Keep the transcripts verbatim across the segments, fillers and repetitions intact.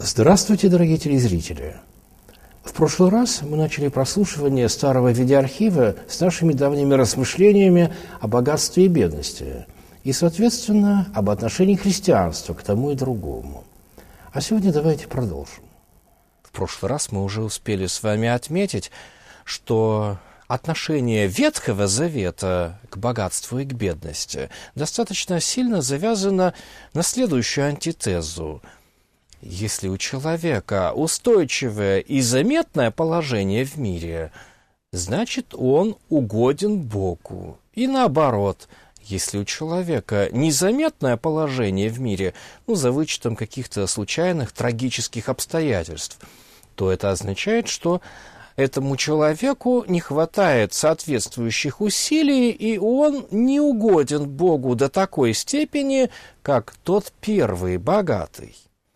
Здравствуйте, дорогие телезрители! В прошлый раз мы начали прослушивание старого видеоархива с нашими давними размышлениями о богатстве и бедности и, соответственно, об отношении христианства к тому и другому. А сегодня давайте продолжим. В прошлый раз мы уже успели с вами отметить, что отношение Ветхого Завета к богатству и к бедности достаточно сильно завязано на следующую антитезу. Если у человека устойчивое и заметное положение в мире, значит, он угоден Богу. И наоборот, если у человека незаметное положение в мире, ну, за вычетом каких-то случайных трагических обстоятельств, то это означает, что этому человеку не хватает соответствующих усилий, и он не угоден Богу до такой степени, как тот первый богатый.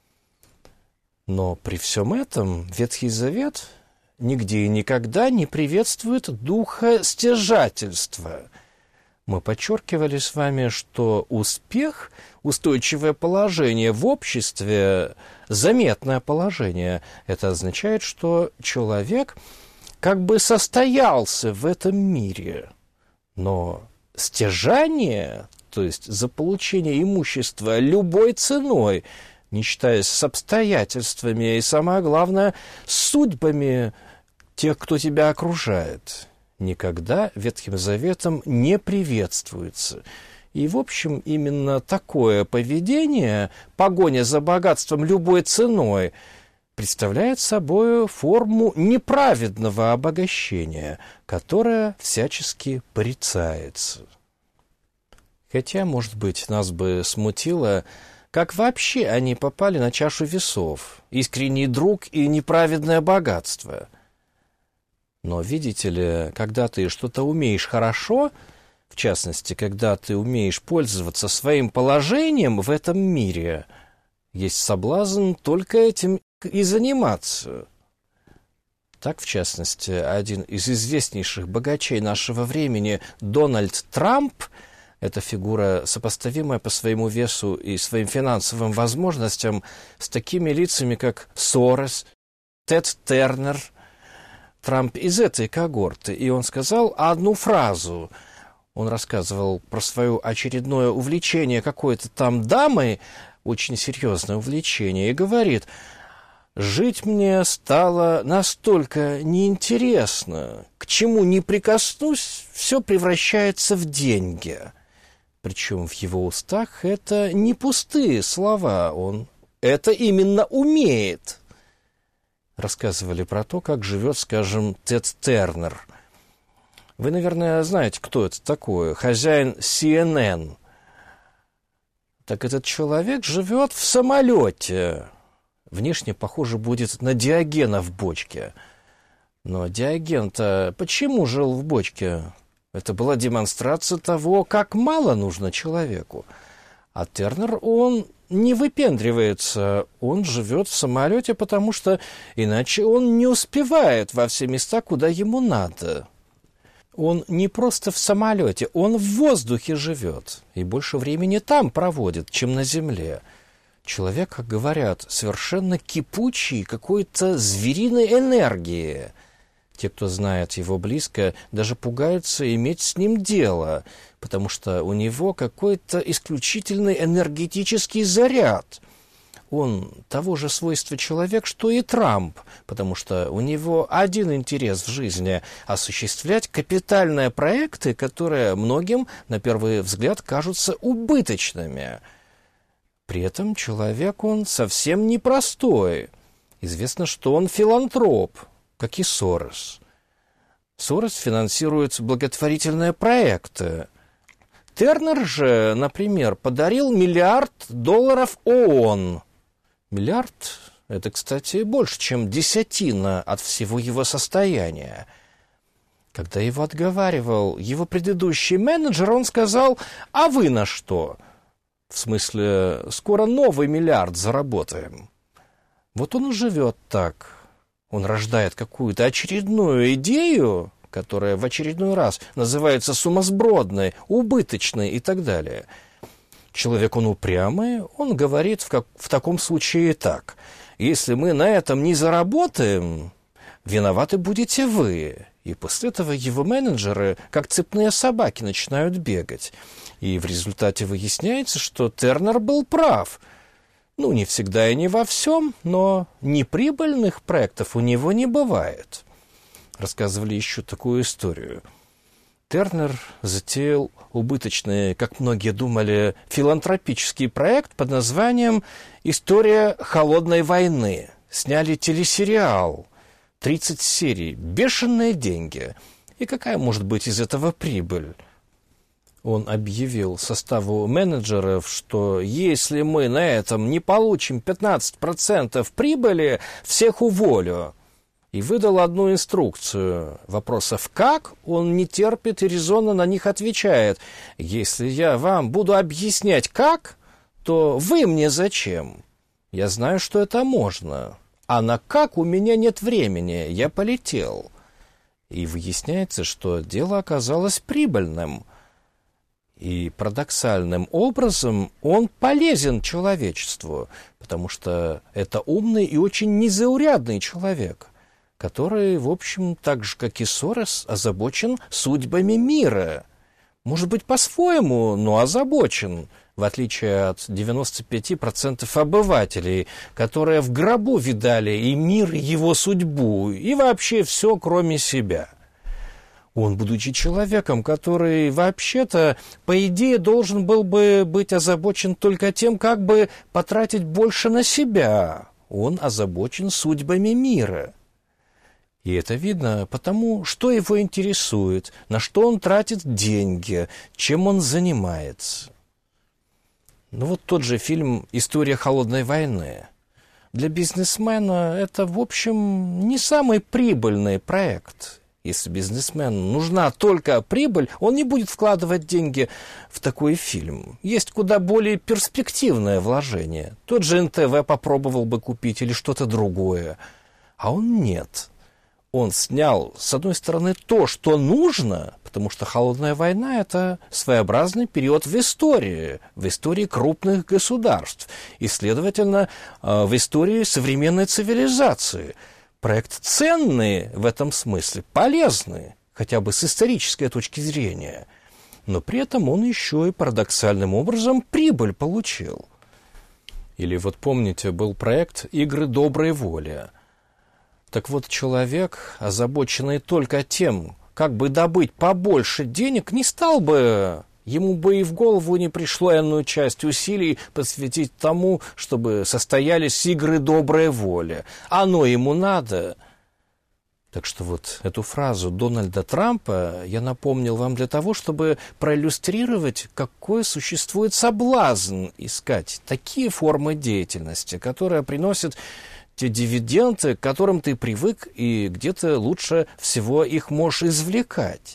Но при всем этом Ветхий Завет нигде и никогда не приветствует духа стяжательства. Мы подчеркивали с вами, что успех, устойчивое положение в обществе, заметное положение, это означает, что человек как бы состоялся в этом мире. Но стяжание, то есть заполучение имущества любой ценой, не считаясь с обстоятельствами и, самое главное, с судьбами тех, кто тебя окружает, никогда Ветхим Заветом не приветствуется. И, в общем, именно такое поведение, погоня за богатством любой ценой, представляет собой форму неправедного обогащения, которое всячески порицается. Хотя, может быть, нас бы смутило, как вообще они попали на чашу весов, искренний друг и неправедное богатство. Но, видите ли, когда ты что-то умеешь хорошо, в частности, когда ты умеешь пользоваться своим положением в этом мире, есть соблазн только этим и заниматься. Так, в частности, один из известнейших богачей нашего времени, Дональд Трамп, это фигура, сопоставимая по своему весу и своим финансовым возможностям с такими лицами, как Сорос, Тед Тернер. Трамп из этой когорты. И он сказал одну фразу. Он рассказывал про свое очередное увлечение какой-то там дамой, очень серьезное увлечение, и говорит: «Жить мне стало настолько неинтересно. К чему ни прикоснусь, все превращается в деньги». Причем в его устах это не пустые слова, он это именно умеет. Рассказывали про то, как живет, скажем, Тед Тернер. Вы, наверное, знаете, кто это такой, хозяин си эн эн. Так этот человек живет в самолете. Внешне похоже будет на Диогена в бочке. Но Диоген-то почему жил в бочке? Это была демонстрация того, как мало нужно человеку. А Тернер, он не выпендривается, он живет в самолете, потому что иначе он не успевает во все места, куда ему надо. Он не просто в самолете, он в воздухе живет, и больше времени там проводит, чем на земле. Человек, как говорят, совершенно кипучий какой-то звериной энергии. Те, кто знает его близко, даже пугаются иметь с ним дело, потому что у него какой-то исключительный энергетический заряд. Он того же свойства человек, что и Трамп, потому что у него один интерес в жизни – осуществлять капитальные проекты, которые многим, на первый взгляд, кажутся убыточными. При этом человек он совсем непростой. Известно, что он филантроп, как и Сорос. Сорос финансирует благотворительные проекты. Тернер же, например, подарил миллиард долларов ООН. Миллиард – это, кстати, больше, чем десятина от всего его состояния. Когда его отговаривал его предыдущий менеджер, он сказал: «А вы на что?» В смысле, скоро новый миллиард заработаем. Вот он и живет так. Он рождает какую-то очередную идею, которая в очередной раз называется сумасбродной, убыточной и так далее. Человек, он упрямый, он говорит в, как, в таком случае так: если мы на этом не заработаем, виноваты будете вы. И после этого его менеджеры, как цепные собаки, начинают бегать. И в результате выясняется, что Тернер был прав. Ну, не всегда и не во всем, но неприбыльных проектов у него не бывает. Рассказывали еще такую историю. Тернер затеял убыточный, как многие думали, филантропический проект под названием «История холодной войны». Сняли телесериал. тридцать серий, бешеные деньги. И какая может быть из этого прибыль? Он объявил составу менеджеров, что если мы на этом не получим пятнадцать процентов прибыли, всех уволю. И выдал одну инструкцию. Вопросов «как?» он не терпит и резонно на них отвечает. Если я вам буду объяснять «как», то вы мне зачем? Я знаю, что это можно. А на «как» у меня нет времени, я полетел. И выясняется, что дело оказалось прибыльным. И парадоксальным образом он полезен человечеству, потому что это умный и очень незаурядный человек, который, в общем, так же, как и Сорос, озабочен судьбами мира. Может быть, по-своему, но озабочен, в отличие от девяноста пяти процентов обывателей, которые в гробу видали и мир, и его судьбу, и вообще все, кроме себя. Он, будучи человеком, который вообще-то, по идее, должен был бы быть озабочен только тем, как бы потратить больше на себя, он озабочен судьбами мира. И это видно потому, что его интересует, на что он тратит деньги, чем он занимается. Ну вот тот же фильм «История холодной войны». Для бизнесмена это, в общем, не самый прибыльный проект. Если бизнесмену нужна только прибыль, он не будет вкладывать деньги в такой фильм. Есть куда более перспективное вложение. Тот же эн тэ вэ попробовал бы купить или что-то другое. А он нет. Он снял, с одной стороны, то, что нужно, потому что холодная война – это своеобразный период в истории, в истории крупных государств и, следовательно, в истории современной цивилизации. Проект ценный в этом смысле, полезный, хотя бы с исторической точки зрения, но при этом он еще и парадоксальным образом прибыль получил. Или вот помните, был проект «Игры доброй воли». Так вот, человек, озабоченный только тем, как бы добыть побольше денег, не стал бы, ему бы и в голову не пришло иную часть усилий посвятить тому, чтобы состоялись игры доброй воли. Оно ему надо. Так что вот эту фразу Дональда Трампа я напомнил вам для того, чтобы проиллюстрировать, какой существует соблазн искать такие формы деятельности, которые приносят те дивиденды, к которым ты привык, и где-то лучше всего их можешь извлекать.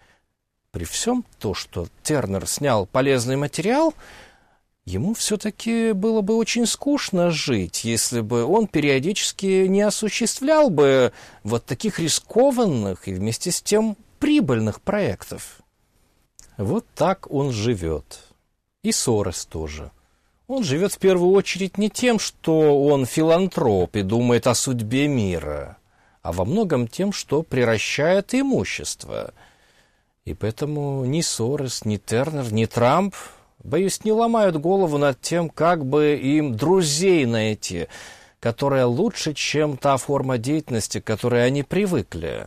При всем том, что Тернер снял полезный материал, ему все-таки было бы очень скучно жить, если бы он периодически не осуществлял бы вот таких рискованных и вместе с тем прибыльных проектов. Вот так он живет. И Сорос тоже. Он живет в первую очередь не тем, что он филантроп и думает о судьбе мира, а во многом тем, что приращает имущество. И поэтому ни Сорос, ни Тернер, ни Трамп, боюсь, не ломают голову над тем, как бы им друзей найти, которая лучше, чем та форма деятельности, к которой они привыкли.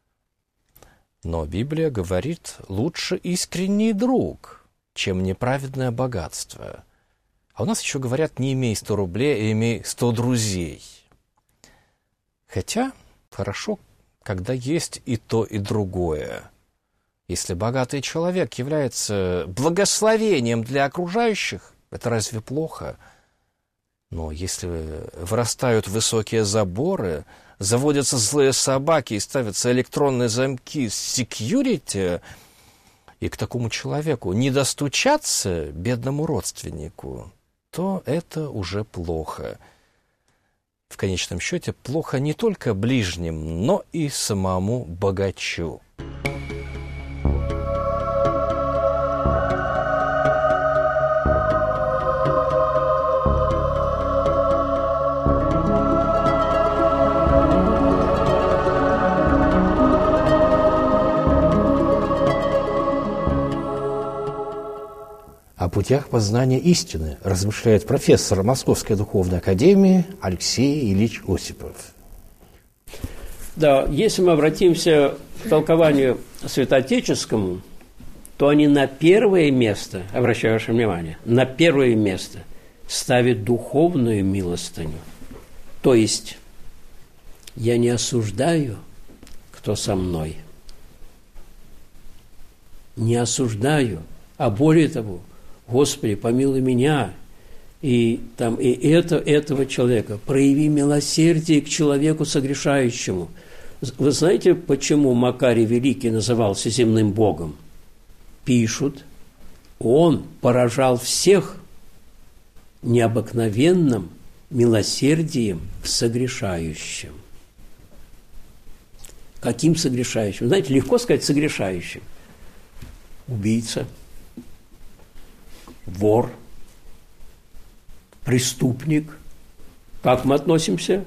Но Библия говорит, лучше искренний друг, чем неправедное богатство. А у нас еще говорят, не имей сто рублей, а имей сто друзей. Хотя хорошо, когда есть и то, и другое. Если богатый человек является благословением для окружающих, это разве плохо? Но если вырастают высокие заборы, заводятся злые собаки и ставятся электронные замки с security, и к такому человеку не достучаться, бедному родственнику, то это уже плохо. В конечном счете, плохо не только ближним, но и самому богачу. путях познания истины, размышляет профессор Московской духовной академии Алексей Ильич Осипов. Да, если мы обратимся к толкованию святоотеческому, то они на первое место, обращаю ваше внимание, на первое место ставят духовную милостыню. То есть я не осуждаю, кто со мной. Не осуждаю, а более того, Господи, помилуй меня и, там, и это, этого человека. Прояви милосердие к человеку согрешающему. Вы знаете, почему Макарий Великий назывался земным богом? Пишут, он поражал всех необыкновенным милосердием к согрешающим. Каким согрешающим? Знаете, легко сказать согрешающим. Убийца, вор, преступник. Как мы относимся?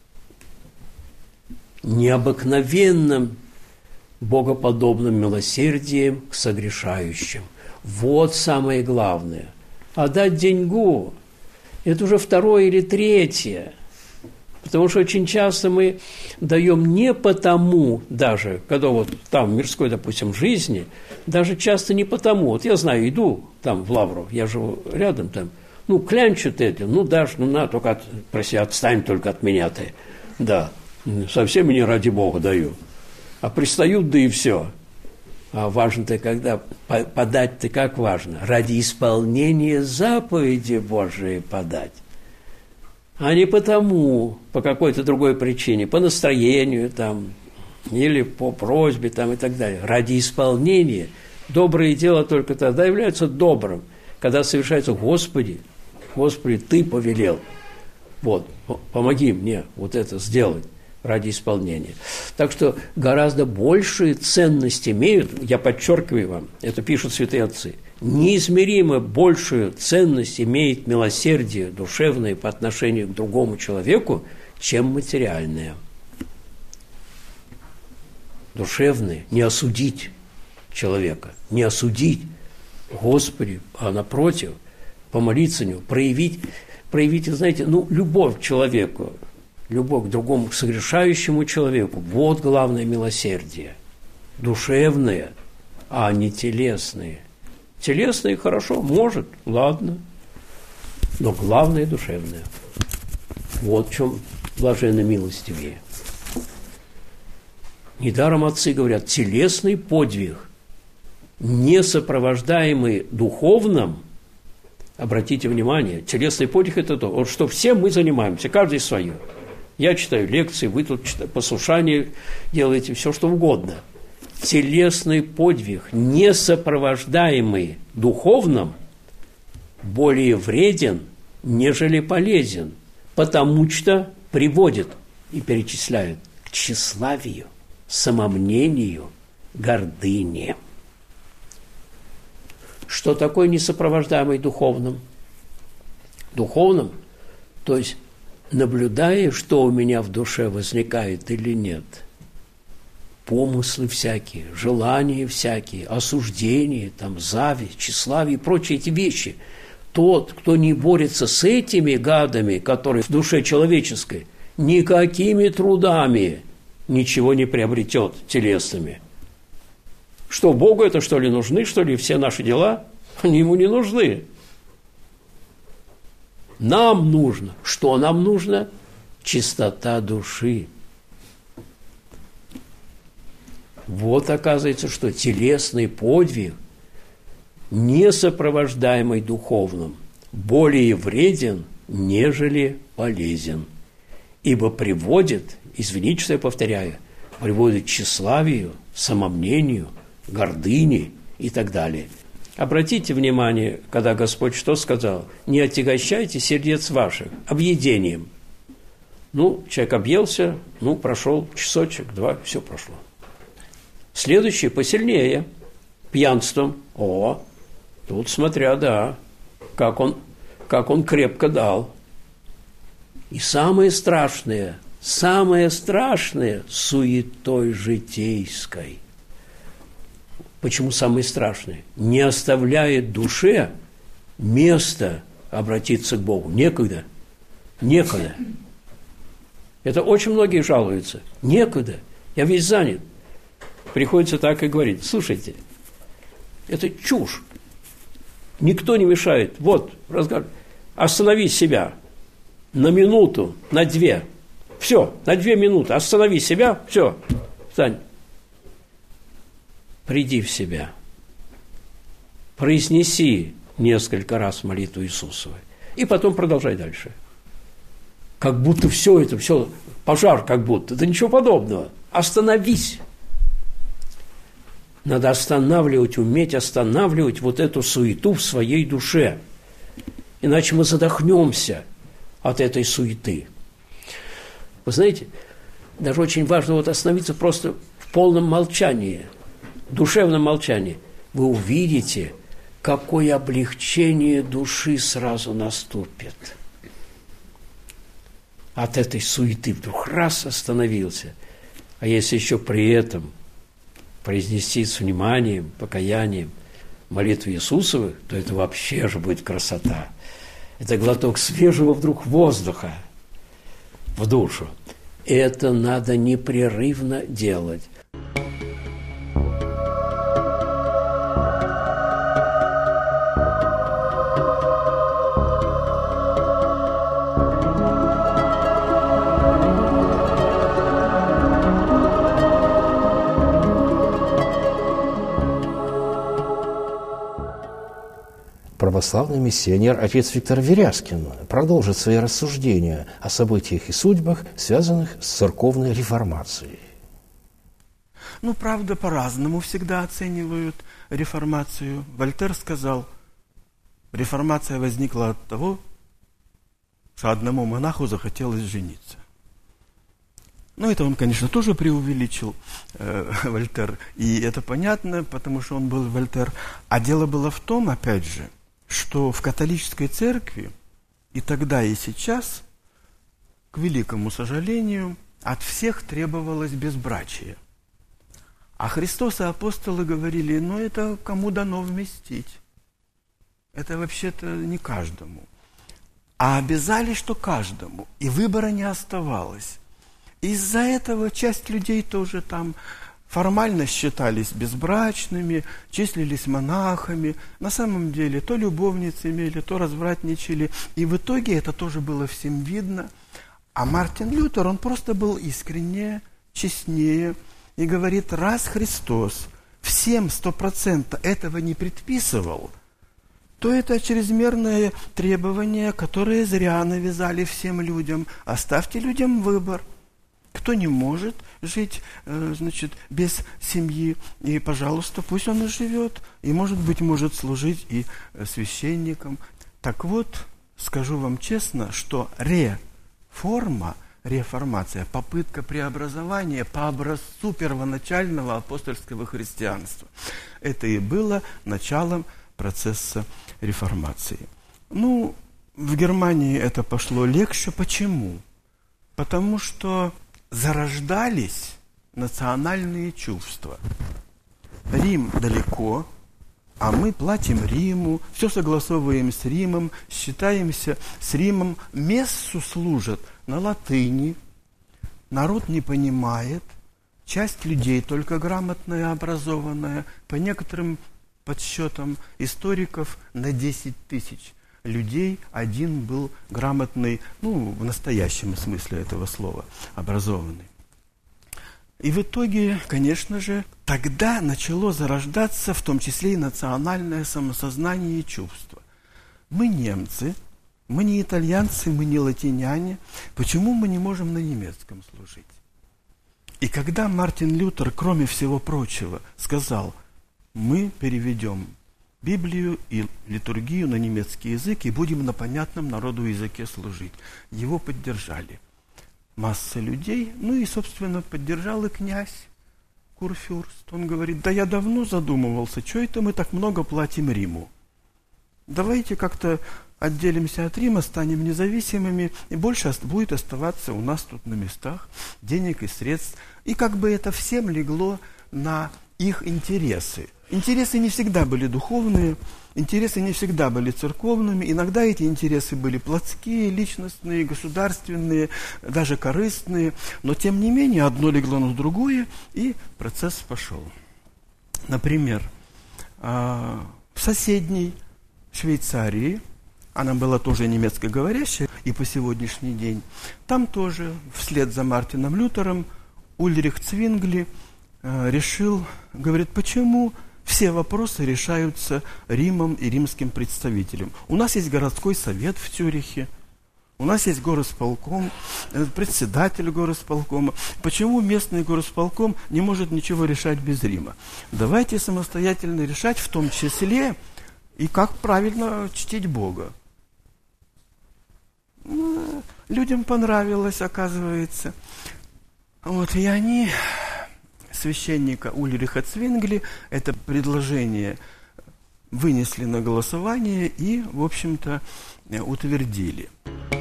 Необыкновенным богоподобным милосердием к согрешающим. Вот самое главное. А дать деньгу – это уже второе или третье. Потому что очень часто мы даем не потому даже, когда вот там в мирской, допустим, жизни, даже часто не потому. Вот я знаю, иду там в Лавру, я живу рядом там, ну, клянчут это, ну, дашь, ну, на, только, от, проси, отстань только от меня ты. Да, совсем не ради Бога даю. А пристают, да и все. А важно-то, когда подать-то как важно? Ради исполнения заповеди Божией подать. А не потому, по какой-то другой причине, по настроению там, или по просьбе там, и так далее. Ради исполнения доброе дело только тогда является добрым, когда совершается Господи, Господи, Ты повелел. Вот, помоги мне вот это сделать ради исполнения. Так что гораздо большие ценности имеют, я подчеркиваю вам, это пишут святые отцы, неизмеримо большую ценность имеет милосердие душевное по отношению к другому человеку, чем материальное. Душевное, не осудить человека, не осудить, Господи, а напротив, помолиться о нем, проявить, проявить, знаете, ну, любовь к человеку, любовь к другому, к согрешающему человеку. Вот главное милосердие. Душевное, а не телесное. Телесное хорошо, может, ладно. Но главное душевное. Вот в чем блаженно милостивее. Недаром отцы говорят, телесный подвиг, не сопровождаемый духовным, обратите внимание, телесный подвиг – это то, вот что все мы занимаемся, каждый свое. Я читаю лекции, вы тут читаете, послушание делаете, все что угодно. Телесный подвиг, не сопровождаемый духовным, более вреден, нежели полезен, потому что приводит и перечисляет к тщеславию, самомнению, гордыне. Что такое несопровождаемый духовным? Духовным, то есть наблюдая, что у меня в душе возникает или нет, помыслы всякие, желания всякие, осуждения, там, зависть, тщеславие и прочие эти вещи. Тот, кто не борется с этими гадами, которые в душе человеческой, никакими трудами ничего не приобретет телесными. Что, Богу это, что ли, нужны, что ли, все наши дела? Они ему не нужны. Нам нужно. Что нам нужно? Чистота души. Вот оказывается, что телесный подвиг, не сопровождаемый духовным, более вреден, нежели полезен. Ибо приводит, извините, что я повторяю, приводит к тщеславию, самомнению, гордыне и так далее. Обратите внимание, когда Господь что сказал? Не отягощайте сердец ваших объедением. Ну, человек объелся, ну, прошел часочек, два, все прошло. Следующее посильнее. Пьянством. О, тут смотря, да, как он, как он крепко дал. И самое страшное, самое страшное – суетой житейской. Почему самое страшное? Не оставляет душе места обратиться к Богу. Некогда. Некогда. Это очень многие жалуются. Некогда. Я весь занят. Приходится так и говорить. Слушайте, это чушь. Никто не мешает. Вот, разговор. Останови себя на минуту, на две. Все, на две минуты. Останови себя, все, встань. Приди в себя. Произнеси несколько раз молитву Иисусову. И потом продолжай дальше. Как будто все это, все, пожар как будто. Да ничего подобного. Остановись. Надо останавливать, уметь останавливать вот эту суету в своей душе. Иначе мы задохнемся от этой суеты. Вы знаете, даже очень важно вот остановиться просто в полном молчании, душевном молчании. Вы увидите, какое облегчение души сразу наступит. От этой суеты вдруг раз остановился. А если еще при этом произнести с вниманием, покаянием молитву Иисусову, то это вообще же будет красота. Это глоток свежего вдруг воздуха в душу. Это надо непрерывно делать. Православный миссионер отец Виктор Верязкин продолжит свои рассуждения о событиях и судьбах, связанных с церковной реформацией. Ну, правда, по-разному всегда оценивают реформацию. Вольтер сказал, реформация возникла от того, что одному монаху захотелось жениться. Ну, это он, конечно, тоже преувеличил, э, Вольтер, и это понятно, потому что он был Вольтер. А дело было в том, опять же, что в католической церкви и тогда, и сейчас, к великому сожалению, от всех требовалось безбрачие. А Христос и апостолы говорили, ну это кому дано вместить. Это вообще-то не каждому. А обязали, что каждому. И выбора не оставалось. Из-за этого часть людей тоже там формально считались безбрачными, числились монахами. На самом деле то любовницы имели, то развратничали. И в итоге это тоже было всем видно. А Мартин Лютер, он просто был искреннее, честнее. И говорит, раз Христос всем сто процентов этого не предписывал, то это чрезмерное требование, которое зря навязали всем людям. Оставьте людям выбор. Кто не может жить, значит, без семьи, и, пожалуйста, пусть он и живет, и, может быть, может служить и священником. Так вот, скажу вам честно, что реформа, реформация, попытка преобразования по образцу первоначального апостольского христианства, это и было началом процесса реформации. Ну, в Германии это пошло легче. Почему? Потому что зарождались национальные чувства. Рим далеко, а мы платим Риму, все согласовываем с Римом, считаемся с Римом, мессу служат на латыни, народ не понимает, часть людей только грамотная, образованная, по некоторым подсчетам историков на десять тысяч людей один был грамотный, ну, в настоящем смысле этого слова, образованный. И в итоге, конечно же, тогда начало зарождаться, в том числе и национальное самосознание и чувство. Мы немцы, мы не итальянцы, мы не латиняне. Почему мы не можем на немецком служить? И когда Мартин Лютер, кроме всего прочего, сказал, мы переведем Библию и литургию на немецкий язык и будем на понятном народу языке служить. Его поддержали масса людей, ну и, собственно, поддержал и князь Курфюрст. Он говорит, да я давно задумывался, что это мы так много платим Риму? Давайте как-то отделимся от Рима, станем независимыми, и больше будет оставаться у нас тут на местах денег и средств. И как бы это всем легло на их интересы. Интересы не всегда были духовные, интересы не всегда были церковными. Иногда эти интересы были плотские, личностные, государственные, даже корыстные. Но, тем не менее, одно легло на другое, и процесс пошел. Например, в соседней Швейцарии, она была тоже немецкоговорящая, и по сегодняшний день, там тоже, вслед за Мартином Лютером, Ульрих Цвингли решил, говорит, почему все вопросы решаются Римом и римским представителем. У нас есть городской совет в Цюрихе, у нас есть горосполком, председатель горосполкома. Почему местный горосполком не может ничего решать без Рима? Давайте самостоятельно решать, в том числе и как правильно чтить Бога. Ну, людям понравилось, оказывается. Вот, и они, священника Ульриха Цвингли, это предложение вынесли на голосование и, в общем-то, утвердили.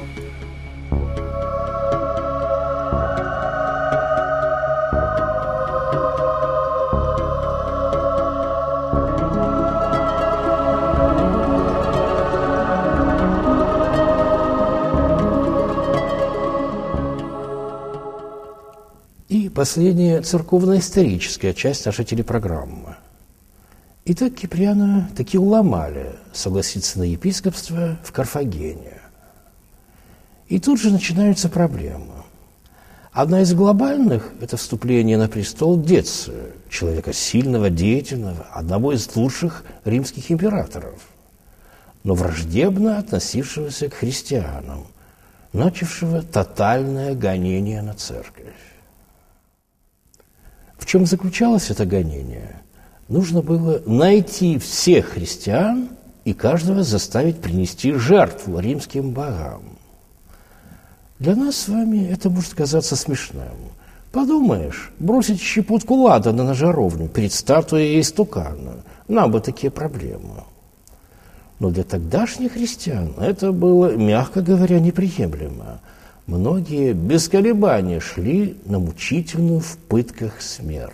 И последняя церковно-историческая часть нашей телепрограммы. Итак, Киприана таки уломали согласиться на епископство в Карфагене. И тут же начинаются проблемы. Одна из глобальных – это вступление на престол Деция, человека сильного, деятельного, одного из лучших римских императоров, но враждебно относившегося к христианам, начавшего тотальное гонение на церковь. В чем заключалось это гонение? Нужно было найти всех христиан и каждого заставить принести жертву римским богам. Для нас с вами это может казаться смешным. Подумаешь, бросить щепотку ладана на жаровню перед статуей истукана. Нам бы такие проблемы. Но для тогдашних христиан это было, мягко говоря, неприемлемо. Многие без колебания шли на мучительную в пытках смерть.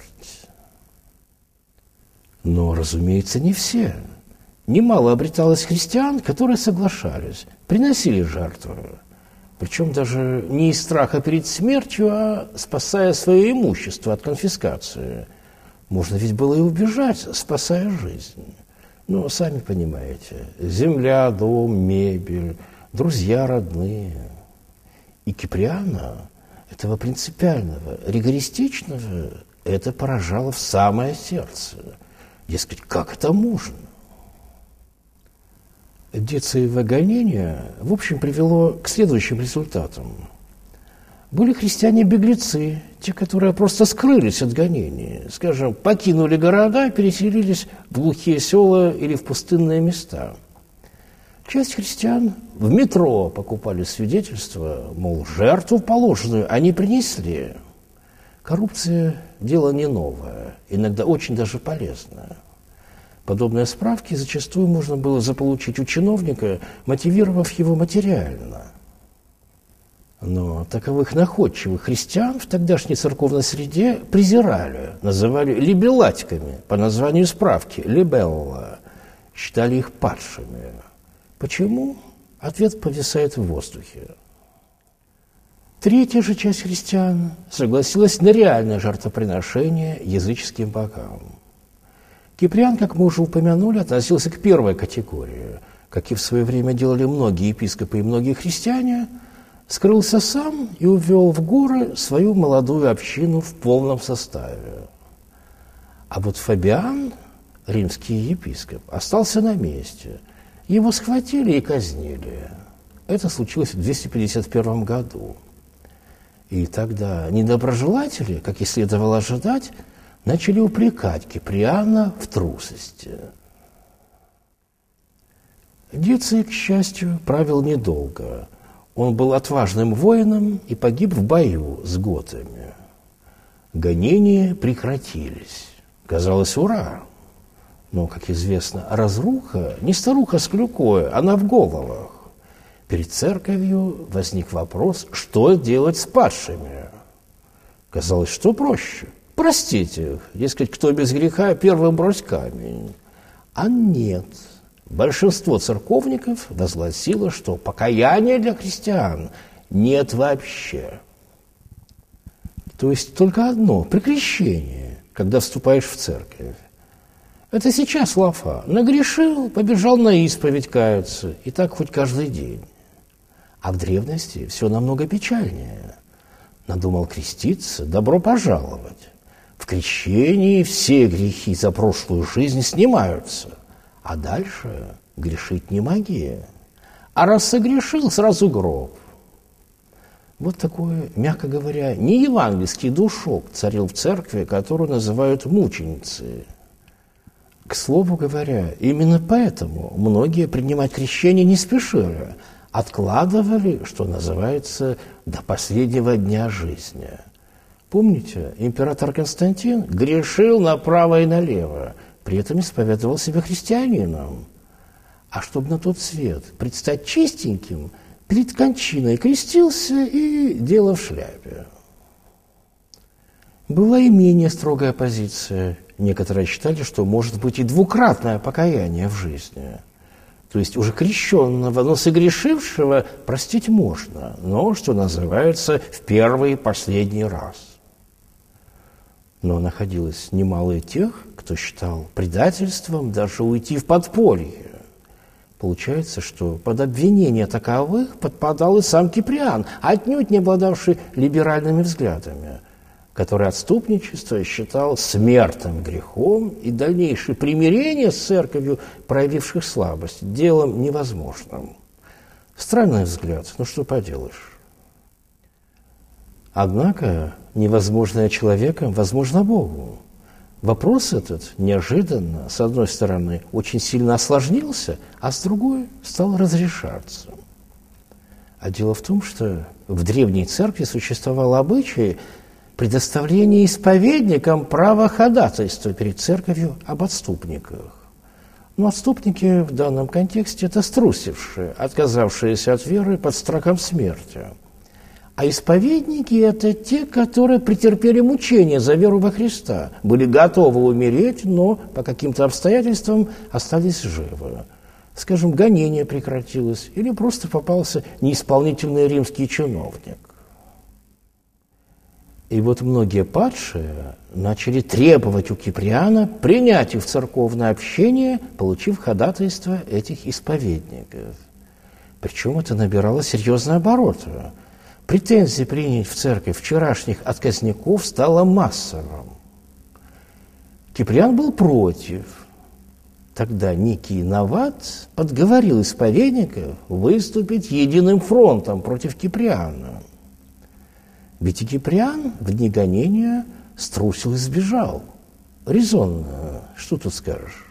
Но, разумеется, не все. Немало обреталось христиан, которые соглашались, приносили жертвы. Причем даже не из страха перед смертью, а спасая свое имущество от конфискации. Можно ведь было и убежать, спасая жизнь. Но, сами понимаете, земля, дом, мебель, друзья, родные. И Киприана, этого принципиального, ригористичного, это поражало в самое сердце. Дескать, как это можно? Дециево гонение, в общем, привело к следующим результатам. Были христиане-беглецы, те, которые просто скрылись от гонения, скажем, покинули города, переселились в глухие села или в пустынные места. Часть христиан в метро покупали свидетельства, мол, жертву положенную они принесли. Коррупция – дело не новое, иногда очень даже полезное. Подобные справки зачастую можно было заполучить у чиновника, мотивировав его материально. Но таковых находчивых христиан в тогдашней церковной среде презирали, называли либелатиками по названию справки – либелла, считали их падшими. Почему? Ответ повисает в воздухе. Третья же часть христиан согласилась на реальное жертвоприношение языческим богам. Киприан, как мы уже упомянули, относился к первой категории. Как и в свое время делали многие епископы и многие христиане, скрылся сам и увел в горы свою молодую общину в полном составе. А вот Фабиан, римский епископ, остался на месте. Его схватили и казнили. Это случилось в двести пятьдесят первом году. И тогда недоброжелатели, как и следовало ожидать, начали упрекать Киприана в трусости. Деций, к счастью, правил недолго. Он был отважным воином и погиб в бою с готами. Гонения прекратились. Казалось, ура! Но, как известно, разруха не старуха с клюкой, она в головах. Перед церковью возник вопрос, что делать с падшими. Казалось, что проще – простить их. Дескать, кто без греха, первым брось камень. А нет. Большинство церковников возгласило, что покаяния для христиан нет вообще. То есть только одно – при крещении, когда вступаешь в церковь. Это сейчас лафа. Нагрешил, побежал на исповедь каяться. И так хоть каждый день. А в древности все намного печальнее. Надумал креститься – добро пожаловать. В крещении все грехи за прошлую жизнь снимаются. А дальше грешить не моги. А раз согрешил, сразу гроб. Вот такой, мягко говоря, не евангельский душок царил в церкви, которую называют мученицей. К слову говоря, именно поэтому многие принимать крещение не спешили, откладывали, что называется, до последнего дня жизни. Помните, император Константин грешил направо и налево, при этом исповедовал себя христианином. А чтобы на тот свет предстать чистеньким, перед кончиной крестился и дело в шляпе. Была и менее строгая позиция. Некоторые считали, что может быть и двукратное покаяние в жизни. То есть уже крещенного, но согрешившего простить можно, но, что называется, в первый и последний раз. Но находилось немало и тех, кто считал предательством даже уйти в подполье. Получается, что под обвинение таковых подпадал и сам Киприан, отнюдь не обладавший либеральными взглядами, который отступничество считал смертным грехом и дальнейшее примирение с церковью, проявивших слабость, делом невозможным. Странный взгляд, ну что поделаешь. Однако невозможное человеком возможно Богу. Вопрос этот неожиданно, с одной стороны, очень сильно осложнился, а с другой стал разрешаться. А дело в том, что в древней церкви существовал обычай предоставления исповедникам права ходатайства перед церковью об отступниках. Но отступники в данном контексте – это струсившие, отказавшиеся от веры под страхом смерти. А исповедники – это те, которые претерпели мучения за веру во Христа, были готовы умереть, но по каким-то обстоятельствам остались живы. Скажем, гонение прекратилось или просто попался неисполнительный римский чиновник. И вот многие падшие начали требовать у Киприана принять их в церковное общение, получив ходатайство этих исповедников. Причем это набирало серьезные обороты. Претензии принять в церковь вчерашних отказников стало массовым. Киприан был против. Тогда некий Нават подговорил исповедников выступить единым фронтом против Киприана. Ведь и Киприан в дни гонения струсил и сбежал. Резонно, что тут скажешь?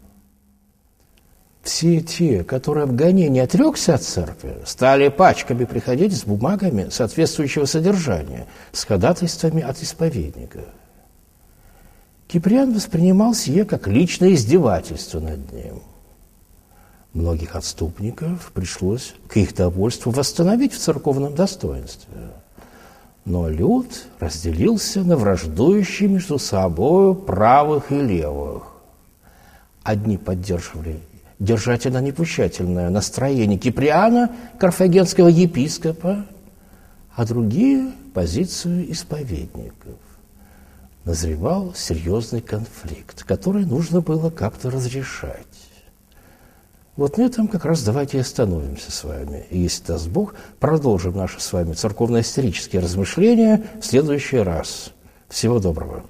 Все те, которые в гонении отрекся от церкви, стали пачками приходить с бумагами соответствующего содержания, с ходатайствами от исповедников. Киприан воспринимал сие как личное издевательство над ним. Многих отступников пришлось к их довольству восстановить в церковном достоинстве. Но люд разделился на враждующие между собой правых и левых. Одни поддерживали держательно-непущательное настроение Киприана, карфагенского епископа, а другие – позицию исповедников. Назревал серьезный конфликт, который нужно было как-то разрешать. Вот на этом как раз давайте и остановимся с вами. И, если даст Бог, продолжим наши с вами церковно-исторические размышления в следующий раз. Всего доброго.